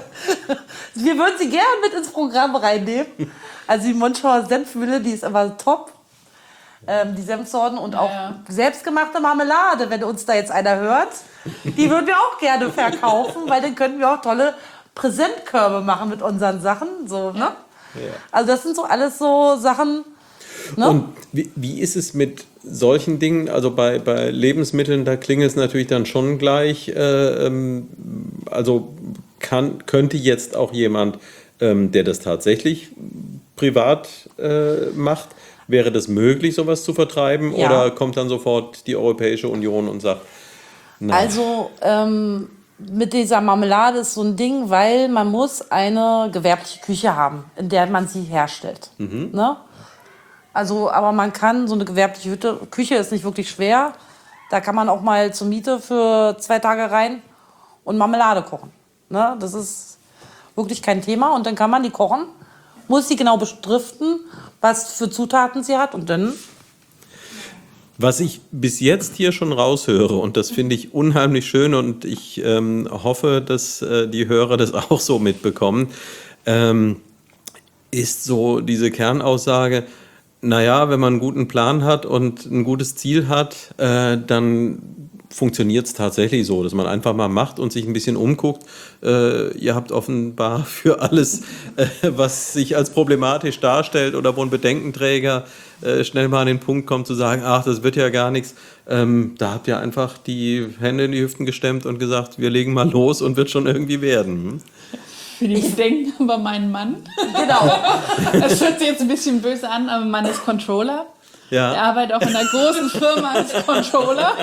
Wir würden Sie gerne mit ins Programm reinnehmen. Also die Monschauer Senfmühle, die ist aber top. Ähm, die Senfsorten und auch ja. selbstgemachte Marmelade, wenn uns da jetzt einer hört, die würden wir auch gerne verkaufen, weil dann könnten wir auch tolle Präsentkörbe machen mit unseren Sachen. So, ne? Ja. Also das sind so alles so Sachen. Ne? Und wie, wie ist es mit solchen Dingen? Also bei, bei Lebensmitteln, da klingelt es natürlich dann schon gleich. Äh, ähm, also kann, könnte jetzt auch jemand, ähm, der das tatsächlich privat äh, macht, wäre das möglich, sowas zu vertreiben? Ja. Oder kommt dann sofort die Europäische Union und sagt, na, Also ähm, mit dieser Marmelade ist so ein Ding, weil man muss eine gewerbliche Küche haben, in der man sie herstellt. Ne? Also, aber man kann so eine gewerbliche Hütte, Küche ist nicht wirklich schwer. Da kann man auch mal zur Miete für zwei Tage rein und Marmelade kochen. Ne? Das ist wirklich kein Thema. Und dann kann man die kochen, muss sie genau beschriften, was für Zutaten sie hat und dann... Was ich bis jetzt hier schon raushöre, und das finde ich unheimlich schön und ich ähm, hoffe, dass äh, die Hörer das auch so mitbekommen, ähm, ist so diese Kernaussage, naja, wenn man einen guten Plan hat und ein gutes Ziel hat, äh, dann funktioniert es tatsächlich so, dass man einfach mal macht und sich ein bisschen umguckt. Äh, ihr habt offenbar für alles, äh, was sich als problematisch darstellt oder wo ein Bedenkenträger äh, schnell mal an den Punkt kommt zu sagen, ach, das wird ja gar nichts. Ähm, da habt ihr einfach die Hände in die Hüften gestemmt und gesagt, wir legen mal los und wird schon irgendwie werden. Hm? Für die Bedenken war mein Mann. Genau. Das hört sich jetzt ein bisschen böse an, aber mein Mann ist Controller. Ja. Der arbeitet auch in einer großen Firma als Controller.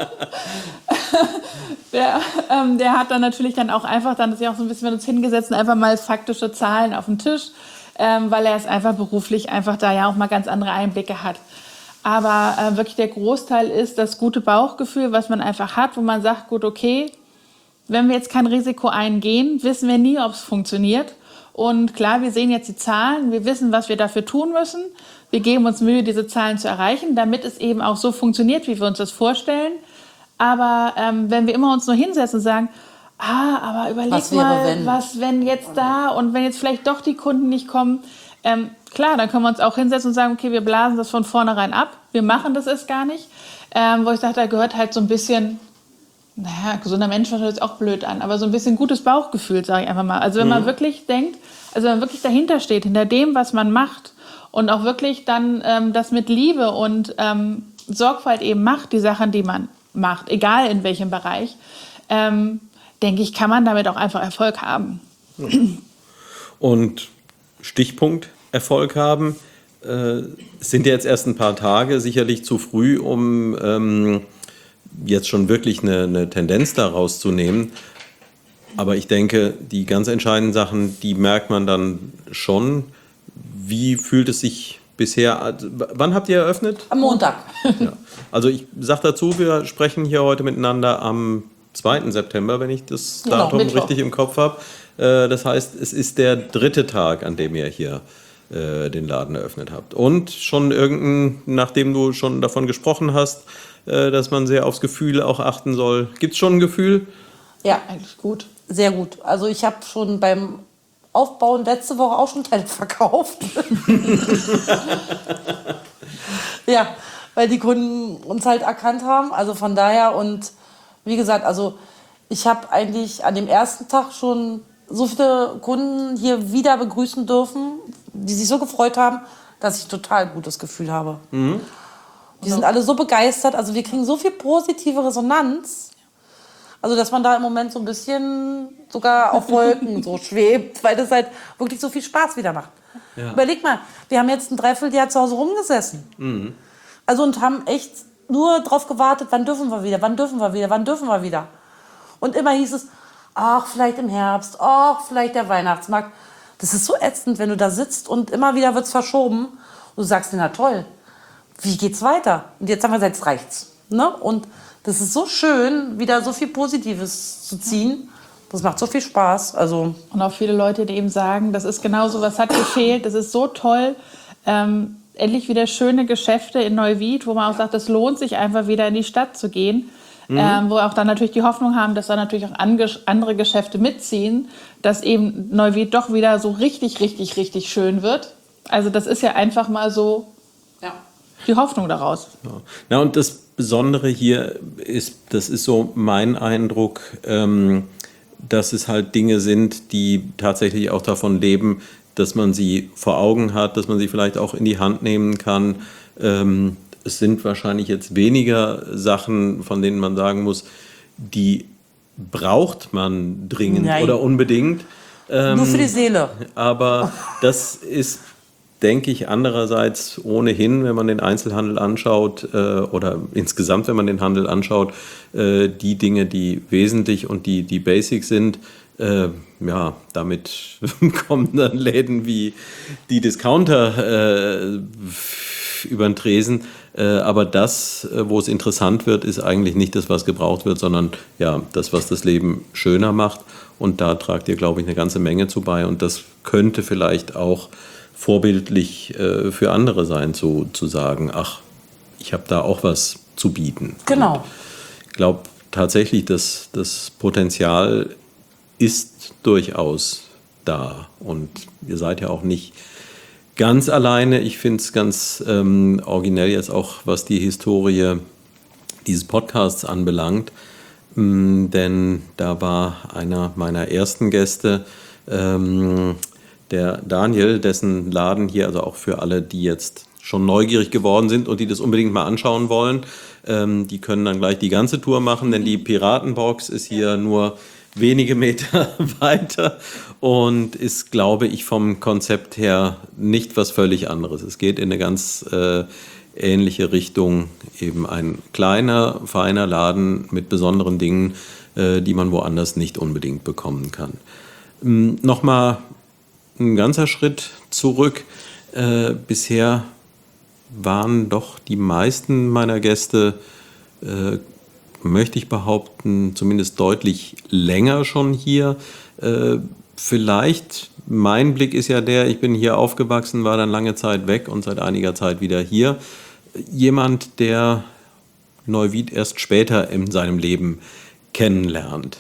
der, ähm, der hat dann natürlich dann auch einfach dann sich auch so ein bisschen mit uns hingesetzt und einfach mal faktische Zahlen auf den Tisch, ähm, weil er es einfach beruflich einfach da ja auch mal ganz andere Einblicke hat. Aber äh, wirklich der Großteil ist das gute Bauchgefühl, was man einfach hat, wo man sagt, gut, okay, wenn wir jetzt kein Risiko eingehen, wissen wir nie, ob es funktioniert. Und klar, wir sehen jetzt die Zahlen, wir wissen, was wir dafür tun müssen. Wir geben uns Mühe, diese Zahlen zu erreichen, damit es eben auch so funktioniert, wie wir uns das vorstellen. Aber ähm, wenn wir immer uns nur hinsetzen und sagen, ah, aber überleg Was wäre, mal, wenn? was, wenn jetzt da und wenn jetzt vielleicht doch die Kunden nicht kommen. Ähm, klar, dann können wir uns auch hinsetzen und sagen, okay, wir blasen das von vornherein ab. Wir machen das erst gar nicht. Ähm, wo ich sage, da gehört halt so ein bisschen... Naja, gesunder Mensch hört sich auch blöd an, aber so ein bisschen gutes Bauchgefühl, sage ich einfach mal. Also wenn mhm. man wirklich denkt, also wenn man wirklich dahinter steht, hinter dem, was man macht und auch wirklich dann ähm, das mit Liebe und ähm, Sorgfalt eben macht, die Sachen, die man macht, egal in welchem Bereich, ähm, denke ich, kann man damit auch einfach Erfolg haben. Und Stichpunkt Erfolg haben, äh, sind ja jetzt erst ein paar Tage, sicherlich zu früh, um... Ähm, jetzt schon wirklich eine, eine Tendenz daraus zu nehmen. Aber ich denke, die ganz entscheidenden Sachen, die merkt man dann schon. Wie fühlt es sich bisher... Wann habt ihr eröffnet? Am Montag. Ja. Also ich sage dazu, wir sprechen hier heute miteinander am zweiten September, wenn ich das Genau, Datum Mittwoch. richtig im Kopf habe. Das heißt, es ist der dritte Tag, an dem ihr hier den Laden eröffnet habt. Und schon irgendein, nachdem du schon davon gesprochen hast, dass man sehr aufs Gefühl auch achten soll. Gibt es schon ein Gefühl? Ja, Eigentlich gut. sehr gut. Also ich habe schon beim Aufbauen letzte Woche auch schon Teile verkauft. Ja, weil die Kunden uns halt erkannt haben. Also von daher und wie gesagt, also ich habe eigentlich an dem ersten Tag schon so viele Kunden hier wieder begrüßen dürfen, die sich so gefreut haben, dass ich total gutes Gefühl habe. Mhm. Die sind alle so begeistert, also wir kriegen so viel positive Resonanz, also dass man da im Moment so ein bisschen sogar auf Wolken so schwebt, weil das halt wirklich so viel Spaß wieder macht. Ja. Überleg mal, wir haben jetzt ein Dreivierteljahr zu Hause rumgesessen. Mhm. Also und haben echt nur drauf gewartet, wann dürfen wir wieder, wann dürfen wir wieder, wann dürfen wir wieder. Und immer hieß es, ach, vielleicht im Herbst, ach, vielleicht der Weihnachtsmarkt. Das ist so ätzend, wenn du da sitzt und immer wieder wird es verschoben. Und du sagst dir, na toll, wie geht's weiter? Und jetzt haben wir gesagt, jetzt reicht's. Ne? Und das ist so schön, wieder so viel Positives zu ziehen. Das macht so viel Spaß. Also und auch viele Leute, die eben sagen, das ist genau so, was hat gefehlt, das ist so toll. Ähm, endlich wieder schöne Geschäfte in Neuwied, wo man auch sagt, es lohnt sich einfach wieder in die Stadt zu gehen. Mhm. Ähm, wo auch dann natürlich die Hoffnung haben, dass da natürlich auch andere Geschäfte mitziehen, dass eben Neuwied doch wieder so richtig, richtig, richtig schön wird. Also das ist ja einfach mal so ja. die Hoffnung daraus. Ja. Na und das Besondere hier ist, das ist so mein Eindruck, ähm, dass es halt Dinge sind, die tatsächlich auch davon leben, dass man sie vor Augen hat, dass man sie vielleicht auch in die Hand nehmen kann. Ähm, Es sind wahrscheinlich jetzt weniger Sachen, von denen man sagen muss, die braucht man dringend Nein. oder unbedingt. Ähm, nur für die Seele. Aber das ist, denke ich, andererseits ohnehin, wenn man den Einzelhandel anschaut äh, oder insgesamt, wenn man den Handel anschaut, äh, die Dinge, die wesentlich und die, die basic sind. Äh, ja, damit kommen dann Läden wie die Discounter äh, aktiv über den Tresen. Äh, aber das, äh, wo es interessant wird, ist eigentlich nicht das, was gebraucht wird, sondern ja, das, was das Leben schöner macht. Und da tragt ihr, glaube ich, eine ganze Menge zu bei. Und das könnte vielleicht auch vorbildlich äh, für andere sein, zu, zu sagen, ach, ich habe da auch was zu bieten. Genau. Und ich glaube tatsächlich, dass das Potenzial ist durchaus da. Und ihr seid ja auch nicht ganz alleine. Ich finde es ganz ähm, originell jetzt auch, was die Historie dieses Podcasts anbelangt. Ähm, denn da war einer meiner ersten Gäste, ähm, der Daniel, dessen Laden hier, also auch für alle, die jetzt schon neugierig geworden sind und die das unbedingt mal anschauen wollen, ähm, die können dann gleich die ganze Tour machen, denn die Piratenbox ist hier nur wenige Meter weiter und ist, glaube ich, vom Konzept her nicht was völlig anderes. Es geht in eine ganz äh, ähnliche Richtung, eben ein kleiner, feiner Laden mit besonderen Dingen, äh, die man woanders nicht unbedingt bekommen kann. Ähm, Nochmal ein ganzer Schritt zurück. Äh, bisher waren doch die meisten meiner Gäste, äh, möchte ich behaupten, zumindest deutlich länger schon hier. Äh, vielleicht, mein Blick ist ja der, ich bin hier aufgewachsen, war dann lange Zeit weg und seit einiger Zeit wieder hier. Jemand, der Neuwied erst später in seinem Leben kennenlernt.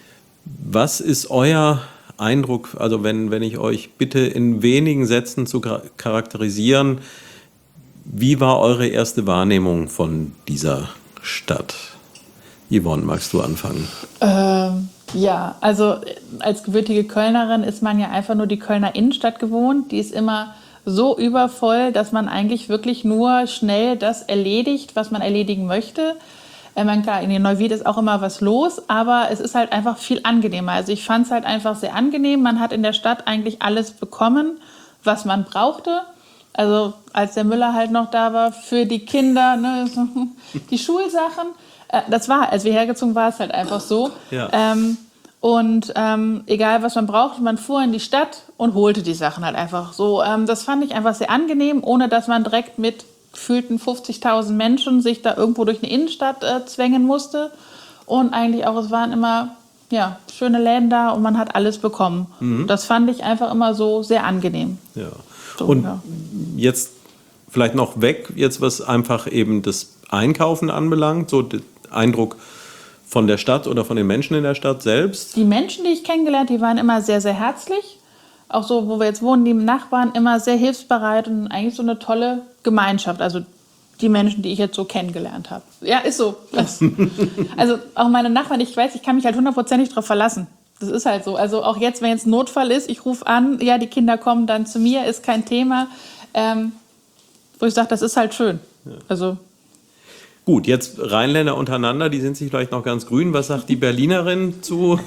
Was ist euer Eindruck, also wenn, wenn ich euch bitte in wenigen Sätzen zu charakterisieren, wie war eure erste Wahrnehmung von dieser Stadt? Yvonne, magst du anfangen? Ähm, ja, also als gebürtige Kölnerin ist man ja einfach nur die Kölner Innenstadt gewohnt. Die ist immer so übervoll, dass man eigentlich wirklich nur schnell das erledigt, was man erledigen möchte. Ich meine, klar, in Neuwied ist auch immer was los, aber es ist halt einfach viel angenehmer. Also ich fand es halt einfach sehr angenehm. Man hat in der Stadt eigentlich alles bekommen, was man brauchte. Also als der Müller halt noch da war, für die Kinder, ne, die Schulsachen. Äh, das war, als wir hergezogen waren, es halt einfach so. Ja. Ähm, und ähm, egal, was man brauchte, man fuhr in die Stadt und holte die Sachen halt einfach so. Ähm, das fand ich einfach sehr angenehm, ohne dass man direkt mit gefühlten fünfzigtausend Menschen sich da irgendwo durch eine Innenstadt äh, zwängen musste. Und eigentlich auch, es waren immer ja, schöne Läden da und man hat alles bekommen. Mhm. Das fand ich einfach immer so sehr angenehm. Ja. So, und ja. Jetzt vielleicht noch weg, jetzt was einfach eben das Einkaufen anbelangt, so der Eindruck von der Stadt oder von den Menschen in der Stadt selbst? Die Menschen, die ich kennengelernt habe, die waren immer sehr, sehr herzlich. Auch so, wo wir jetzt wohnen, die Nachbarn immer sehr hilfsbereit und eigentlich so eine tolle Gemeinschaft. Also die Menschen, die ich jetzt so kennengelernt habe. Ja, ist so. Das, also auch meine Nachbarn, ich weiß, ich kann mich halt hundertprozentig drauf verlassen. Das ist halt so. Also auch jetzt, wenn jetzt ein Notfall ist, ich rufe an, ja, die Kinder kommen dann zu mir, ist kein Thema. Ähm, wo ich sage, das ist halt schön. Ja. Also gut, jetzt Rheinländer untereinander, die sind sich vielleicht noch ganz grün. Was sagt die Berlinerin zu?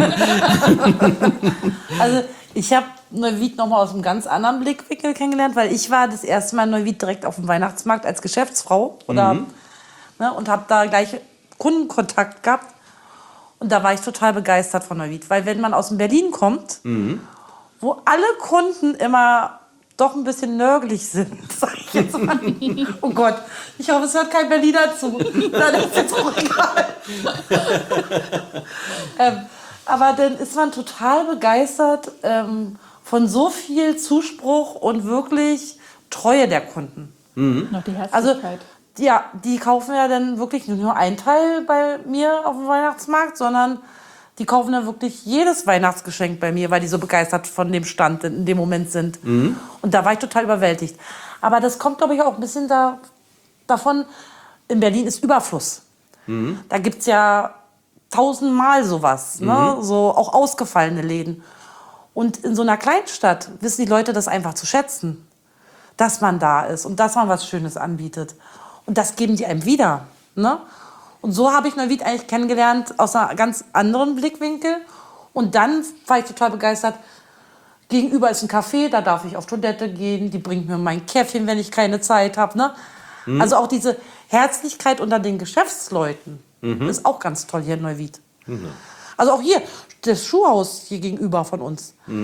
Also ich habe Neuwied nochmal aus einem ganz anderen Blickwinkel kennengelernt, weil ich war das erste Mal in Neuwied direkt auf dem Weihnachtsmarkt als Geschäftsfrau oder, mhm. ne, und habe da gleich Kundenkontakt gehabt. Und da war ich total begeistert von Neuwied, weil wenn man aus dem Berlin kommt, mhm. wo alle Kunden immer doch ein bisschen nörgelig sind, sag ich jetzt mal. Oh Gott, ich hoffe, es hört kein Berliner zu. Na, das ist jetzt auch egal. ähm, aber dann ist man total begeistert ähm, von so viel Zuspruch und wirklich Treue der Kunden. Mhm. Noch die Herzlichkeit. Also, ja, die kaufen ja dann wirklich nicht nur einen Teil bei mir auf dem Weihnachtsmarkt, sondern die kaufen dann wirklich jedes Weihnachtsgeschenk bei mir, weil die so begeistert von dem Stand in dem Moment sind. Mhm. Und da war ich total überwältigt. Aber das kommt, glaube ich, auch ein bisschen da, davon, in Berlin ist Überfluss. Mhm. Da gibt es ja tausendmal sowas, mhm. ne? So auch ausgefallene Läden. Und in so einer Kleinstadt wissen die Leute das einfach zu schätzen, dass man da ist und dass man was Schönes anbietet. Und das geben die einem wieder. Ne? Und so habe ich Neuwied eigentlich kennengelernt aus einem ganz anderen Blickwinkel. Und dann war ich total begeistert. Gegenüber ist ein Café, da darf ich auf Toilette gehen. Die bringt mir mein Käffchen, wenn ich keine Zeit habe. Ne? Mhm. Also auch diese Herzlichkeit unter den Geschäftsleuten mhm. ist auch ganz toll hier in Neuwied. Mhm. Also auch hier, das Schuhhaus hier gegenüber von uns. Mhm.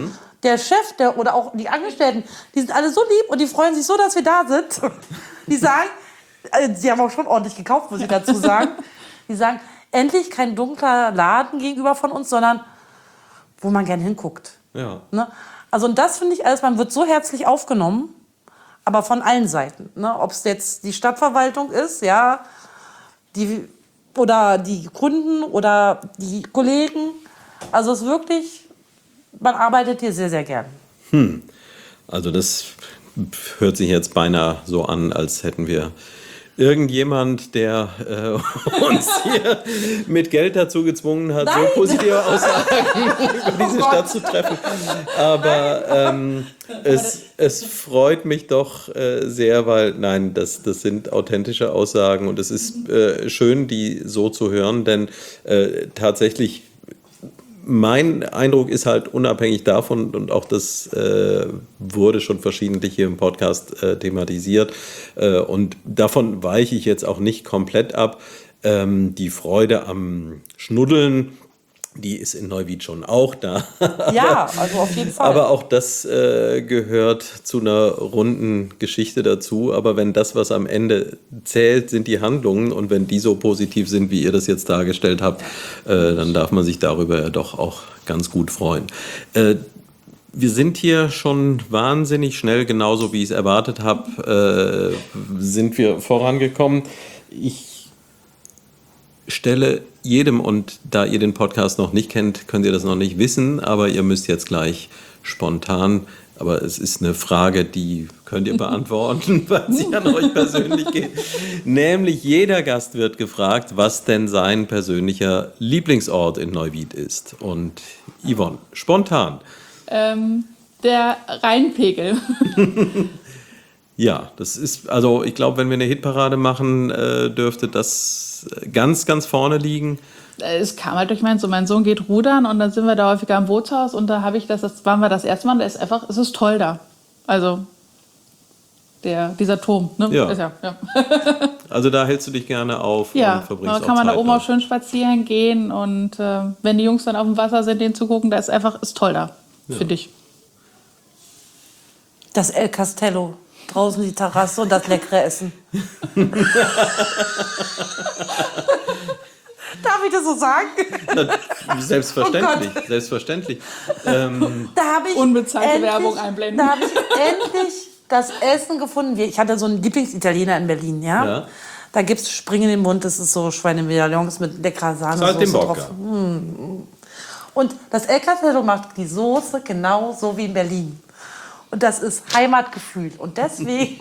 der Chef der, oder auch die Angestellten, die sind alle so lieb und die freuen sich so, dass wir da sind. Die sagen, also sie haben auch schon ordentlich gekauft, muss ich dazu sagen. Die sagen, endlich kein dunkler Laden gegenüber von uns, sondern wo man gern hinguckt. Ja. Ne? Also und das finde ich alles, man wird so herzlich aufgenommen, aber von allen Seiten. Ne? Ob es jetzt die Stadtverwaltung ist, ja, die, oder die Kunden oder die Kollegen. Also es ist wirklich, man arbeitet hier sehr, sehr gern. Hm. Also das hört sich jetzt beinahe so an, als hätten wir irgendjemand, der äh, uns hier mit Geld dazu gezwungen hat, Nein. so positive Aussagen über diese Oh Stadt zu treffen. Aber ähm, es, es freut mich doch äh, sehr, weil, nein, das, das sind authentische Aussagen und es ist äh, schön, die so zu hören, denn äh, tatsächlich mein Eindruck ist halt unabhängig davon, und auch das äh, wurde schon verschiedentlich hier im Podcast äh, thematisiert, äh, und davon weiche ich jetzt auch nicht komplett ab. Ähm, die Freude am Schnuddeln, die ist in Neuwied schon auch da. Ja, also auf jeden Fall. Aber auch das äh, gehört zu einer runden Geschichte dazu. Aber wenn das, was am Ende zählt, sind die Handlungen, und wenn die so positiv sind, wie ihr das jetzt dargestellt habt, äh, dann darf man sich darüber ja doch auch ganz gut freuen. Äh, wir sind hier schon wahnsinnig schnell, genauso wie ich es erwartet habe, äh, sind wir vorangekommen. Ich stelle jedem, und da ihr den Podcast noch nicht kennt, könnt ihr das noch nicht wissen, aber ihr müsst jetzt gleich spontan, aber es ist eine Frage, die könnt ihr beantworten, weil sie an euch persönlich geht. Nämlich jeder Gast wird gefragt, was denn sein persönlicher Lieblingsort in Neuwied ist. Und Yvonne, spontan. Ähm, der Rheinpegel. Ja, das ist, also ich glaube, wenn wir eine Hitparade machen, äh, dürfte das ganz, ganz vorne liegen. Es kam halt durch meinen Sohn. Mein Sohn geht rudern und dann sind wir da häufiger im Bootshaus und da habe ich das, das waren wir das erste Mal, und da ist einfach, es ist toll da. Also der, dieser Turm, ne? Ja. Ist ja, ja. Also da hältst du dich gerne auf Ja, und verbringst da kann man auch da Zeit oben auch schön spazieren gehen und äh, wenn die Jungs dann auf dem Wasser sind, denen zugucken, da ist einfach, ist toll da, Ja. finde ich. Das El Castello. Draußen die Terrasse und das leckere Essen. Darf ich das so sagen? Na, selbstverständlich, Oh selbstverständlich. Ähm, Da habe ich Unbezahlte endlich- Werbung einblenden. Da habe ich endlich das Essen gefunden. Ich hatte so einen Lieblingsitaliener in Berlin, ja. Ja. Da gibt es Springen in den Mund, das ist so Schweinemedaillons mit leckerer Sahne. Saltimbocca. Und das El Castello macht die Soße genau so wie in Berlin. Und das ist Heimatgefühl. Und deswegen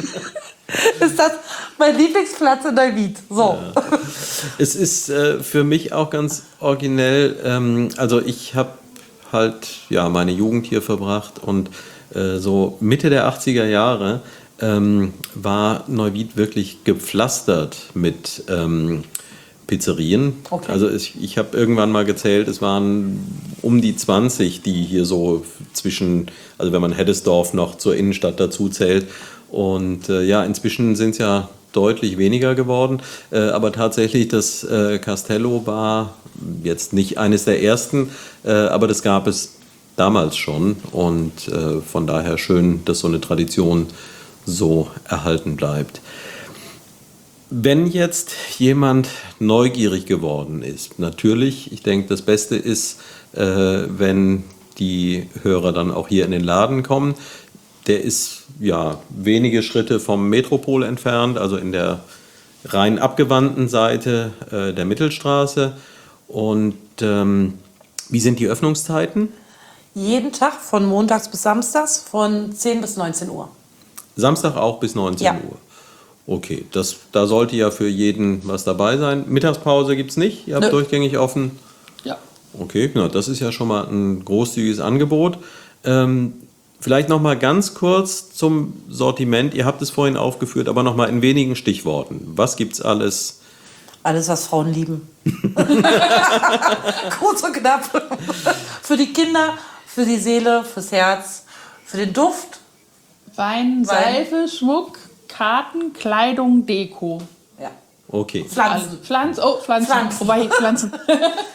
ist das mein Lieblingsplatz in Neuwied. So. Ja. Es ist äh, für mich auch ganz originell. Ähm, also ich habe halt ja meine Jugend hier verbracht, und äh, so Mitte der achtziger Jahre ähm, war Neuwied wirklich gepflastert mit ähm, Pizzerien. Okay. Also ich, ich habe irgendwann mal gezählt, es waren um die zwanzig, die hier so zwischen, also wenn man Heddesdorf noch zur Innenstadt dazu zählt. Und äh, ja, inzwischen sind es ja deutlich weniger geworden. Äh, aber tatsächlich, das äh, Castello war jetzt nicht eines der ersten, äh, aber das gab es damals schon. Und äh, von daher schön, dass so eine Tradition so erhalten bleibt. Wenn jetzt jemand neugierig geworden ist, natürlich, ich denke, das Beste ist, äh, wenn die Hörer dann auch hier in den Laden kommen. Der ist ja wenige Schritte vom Metropol entfernt, also in der rein abgewandten Seite äh, der Mittelstraße. Und ähm, wie sind die Öffnungszeiten? Jeden Tag von montags bis samstags von zehn bis neunzehn Uhr. Samstag auch bis neunzehn Ja. Uhr. Okay, das, da sollte ja für jeden was dabei sein. Mittagspause gibt es nicht, ihr habt Nö. durchgängig offen. Ja. Okay, na, das ist ja schon mal ein großzügiges Angebot. Ähm, vielleicht noch mal ganz kurz zum Sortiment. Ihr habt es vorhin aufgeführt, aber noch mal in wenigen Stichworten. Was gibt's alles? Alles, was Frauen lieben. Kurz und knapp. Für die Kinder, für die Seele, fürs Herz, für den Duft. Wein, Wein. Seife, Schmuck, Karten, Kleidung, Deko. Ja. Okay. Pflanzen. Also Pflanzen, oh, Pflanzen. Pflanzen. Wobei, Pflanzen.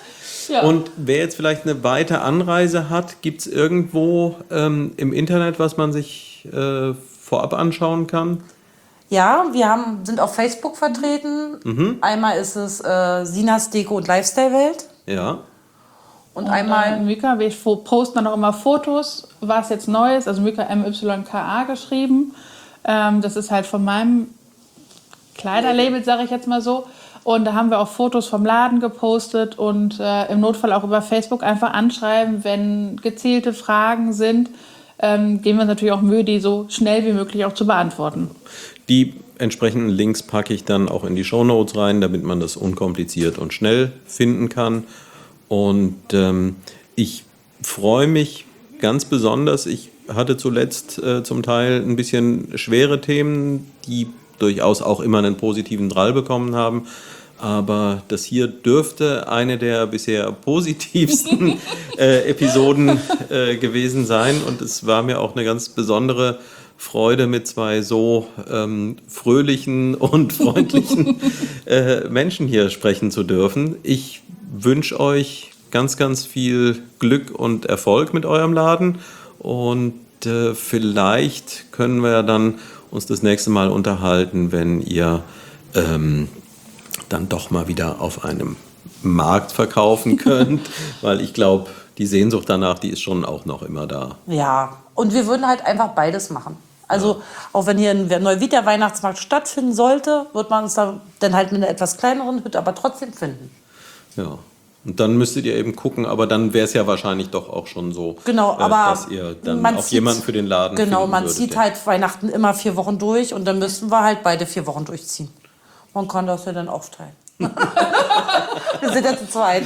Ja. Und wer jetzt vielleicht eine weite Anreise hat, gibt es irgendwo ähm, im Internet, was man sich äh, vorab anschauen kann? Ja, wir haben, sind auf Facebook vertreten. Mhm. Einmal ist es äh, Sinas Deko- und Lifestyle-Welt. Ja. Und, Und einmal... äh, Myka, wir fo- posten dann auch immer Fotos, was jetzt neu ist. Also Myka M Y K A geschrieben. Ähm, das ist halt von meinem Kleiderlabel, sage ich jetzt mal so. Und da haben wir auch Fotos vom Laden gepostet und äh, im Notfall auch über Facebook einfach anschreiben, wenn gezielte Fragen sind. Ähm, geben wir uns natürlich auch Mühe, die so schnell wie möglich auch zu beantworten. Die entsprechenden Links packe ich dann auch in die Shownotes rein, damit man das unkompliziert und schnell finden kann. Und ähm, ich freue mich ganz besonders. Ich hatte zuletzt äh, zum Teil ein bisschen schwere Themen, die durchaus auch immer einen positiven Drall bekommen haben. Aber das hier dürfte eine der bisher positivsten äh, Episoden äh, gewesen sein. Und es war mir auch eine ganz besondere Freude, mit zwei so ähm, fröhlichen und freundlichen äh, Menschen hier sprechen zu dürfen. Ich wünsche euch ganz, ganz viel Glück und Erfolg mit eurem Laden. Und äh, vielleicht können wir dann uns das nächste Mal unterhalten, wenn ihr ähm, dann doch mal wieder auf einem Markt verkaufen könnt, weil ich glaube, die Sehnsucht danach, die ist schon auch noch immer da. Ja, und wir würden halt einfach beides machen. Also ja. Auch wenn hier in Neuwied der Weihnachtsmarkt stattfinden sollte, wird man uns da dann halt mit einer etwas kleineren Hütte aber trotzdem finden. Ja, und dann müsstet ihr eben gucken, aber dann wäre es ja wahrscheinlich doch auch schon so, genau, äh, aber dass ihr dann man auch zieht, jemanden für den Laden genau, finden man würdet, zieht ja. halt Weihnachten immer vier Wochen durch und dann müssten wir halt beide vier Wochen durchziehen. Man kann das ja dann aufteilen. Wir sind ja zu zweit.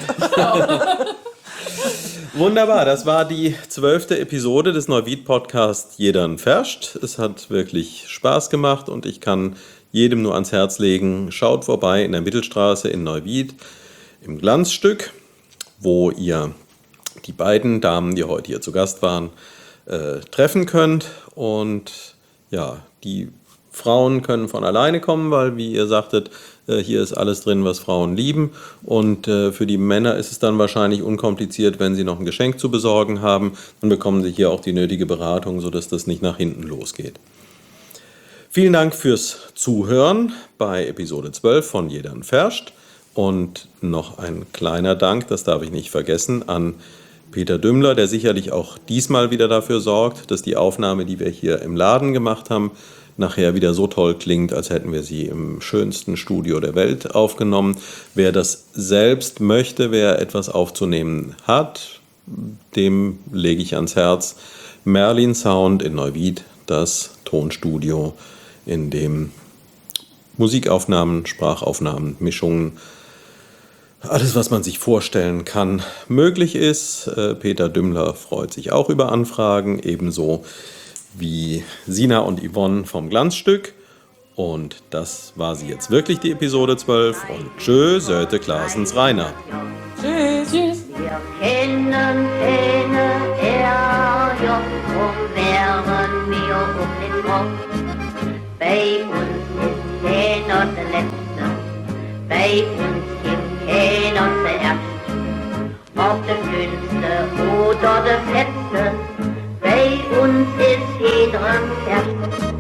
Wunderbar, das war die zwölfte Episode des Neuwied-Podcasts Jedern Ferscht. Es hat wirklich Spaß gemacht und ich kann jedem nur ans Herz legen, schaut vorbei in der Mittelstraße in Neuwied im Glanzstück, wo ihr die beiden Damen, die heute hier zu Gast waren, äh, treffen könnt. Und ja, die Frauen können von alleine kommen, weil, wie ihr sagtet, äh, hier ist alles drin, was Frauen lieben. Und äh, für die Männer ist es dann wahrscheinlich unkompliziert, wenn sie noch ein Geschenk zu besorgen haben. Dann bekommen sie hier auch die nötige Beratung, sodass das nicht nach hinten losgeht. Vielen Dank fürs Zuhören bei Episode zwölf von Jedern Ferscht. Und noch ein kleiner Dank, das darf ich nicht vergessen, an Peter Dümmler, der sicherlich auch diesmal wieder dafür sorgt, dass die Aufnahme, die wir hier im Laden gemacht haben, nachher wieder so toll klingt, als hätten wir sie im schönsten Studio der Welt aufgenommen. Wer das selbst möchte, wer etwas aufzunehmen hat, dem lege ich ans Herz Merlin Sound in Neuwied, das Tonstudio, in dem Musikaufnahmen, Sprachaufnahmen, Mischungen, alles, was man sich vorstellen kann, möglich ist. Peter Dümmler freut sich auch über Anfragen, ebenso wie Sina und Yvonne vom Glanzstück. Und das war sie jetzt wirklich, die Episode zwölf. Und tschö, Söte Klaasens Rainer. Tschüss. Tschüss. Wir kennen keine Ärger und wären wir um den Kopf. Bei uns ist keiner der Letzte, bei uns gibt keiner zuerst. Ob der Schönste oder der Fetzte, bei uns ist jeder ein Herz.